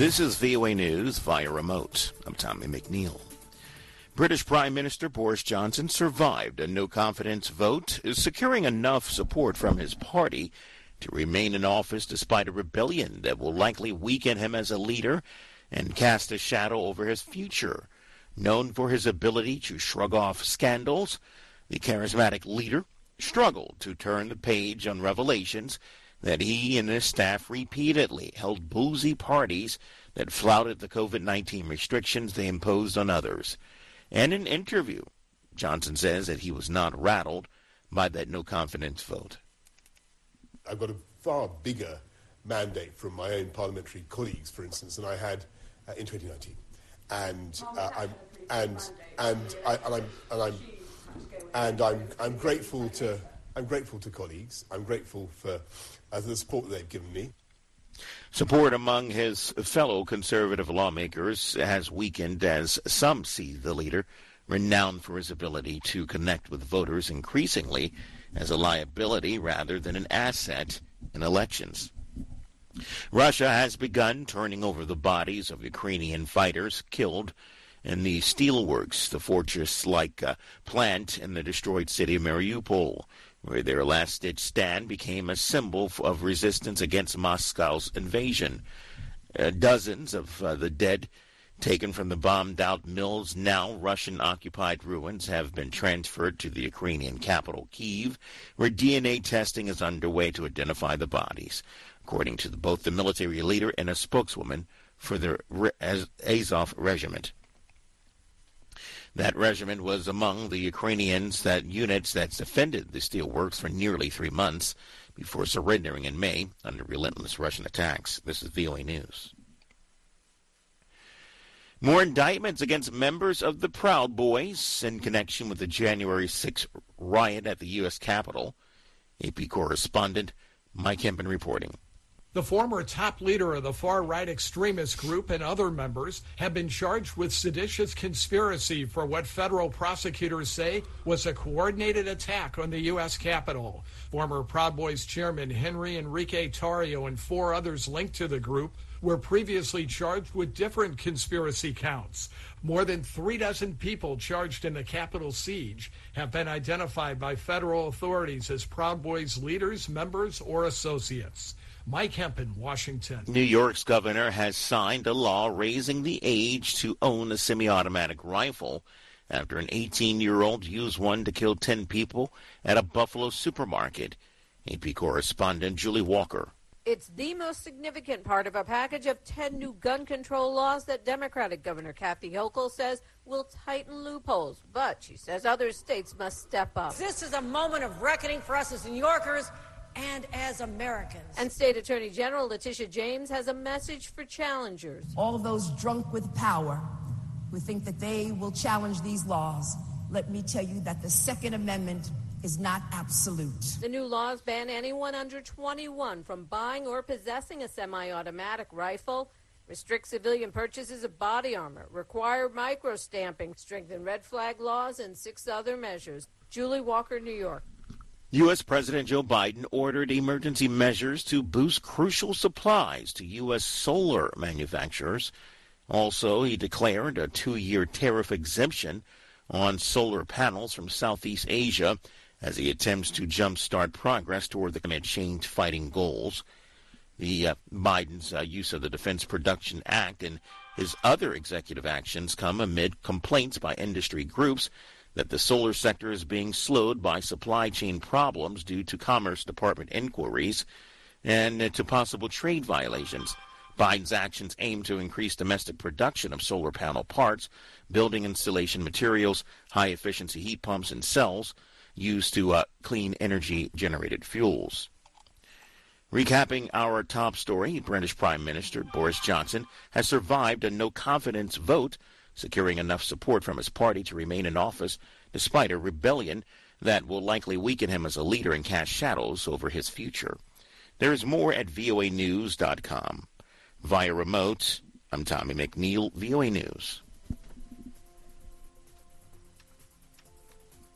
This is VOA News via remote. I'm Tommy McNeil. British Prime Minister Boris Johnson survived a no-confidence vote, securing enough support from his party to remain in office despite a rebellion that will likely weaken him as a leader and cast a shadow over his future. Known for his ability to shrug off scandals, the charismatic leader struggled to turn the page on revelations that he and his staff repeatedly held boozy parties that flouted the COVID-19 restrictions they imposed on others. In an interview, Johnson says that he was not rattled by that no-confidence vote. I've got a far bigger mandate from my own parliamentary colleagues, for instance, than I had in 2019, I'm grateful to colleagues. I'm grateful for the support they've given me. Support among his fellow conservative lawmakers has weakened as some see the leader, renowned for his ability to connect with voters increasingly as a liability rather than an asset in elections. Russia has begun turning over the bodies of Ukrainian fighters killed in the steelworks, the fortress-like plant in the destroyed city of Mariupol, where their last-ditch stand became a symbol of resistance against Moscow's invasion. Dozens of the dead taken from the bombed-out mills, now Russian-occupied ruins, have been transferred to the Ukrainian capital, Kyiv, where DNA testing is underway to identify the bodies, according to both the military leader and a spokeswoman for the Azov Regiment. That regiment was among the Ukrainians units that defended the steelworks for nearly 3 months before surrendering in May under relentless Russian attacks. This is VOA News. More indictments against members of the Proud Boys in connection with the January 6th riot at the U.S. Capitol. AP correspondent Mike Hempen reporting. The former top leader of the far-right extremist group and other members have been charged with seditious conspiracy for what federal prosecutors say was a coordinated attack on the U.S. Capitol. Former Proud Boys chairman Henry Enrique Tarrio and 4 others linked to the group were previously charged with different conspiracy counts. More than 36 people charged in the Capitol siege have been identified by federal authorities as Proud Boys leaders, members, or associates. Mike Hempen, Washington. New York's governor has signed a law raising the age to own a semi-automatic rifle after an 18-year-old used one to kill 10 people at a Buffalo supermarket. AP correspondent Julie Walker. It's the most significant part of a package of 10 new gun control laws that Democratic Governor Kathy Hochul says will tighten loopholes. But she says other states must step up. This is a moment of reckoning for us as New Yorkers and as Americans. And State Attorney General Letitia James has a message for challengers. All of those drunk with power who think that they will challenge these laws, let me tell you that the Second Amendment is not absolute. The new laws ban anyone under 21 from buying or possessing a semi-automatic rifle, restrict civilian purchases of body armor, require micro-stamping, strengthen red flag laws, and 6 other measures. Julie Walker, New York. U.S. President Joe Biden ordered emergency measures to boost crucial supplies to U.S. solar manufacturers. Also, he declared a 2-year tariff exemption on solar panels from Southeast Asia as he attempts to jumpstart progress toward the climate change fighting goals. Biden's use of the Defense Production Act and his other executive actions come amid complaints by industry groups that the solar sector is being slowed by supply chain problems due to Commerce Department inquiries and to possible trade violations. Biden's actions aim to increase domestic production of solar panel parts, building installation materials, high-efficiency heat pumps, and cells used to clean energy-generated fuels. Recapping our top story, British Prime Minister Boris Johnson has survived a no-confidence vote, securing enough support from his party to remain in office despite a rebellion that will likely weaken him as a leader and cast shadows over his future. There is more at voanews.com. Via remote, I'm Tommy McNeil, VOA News.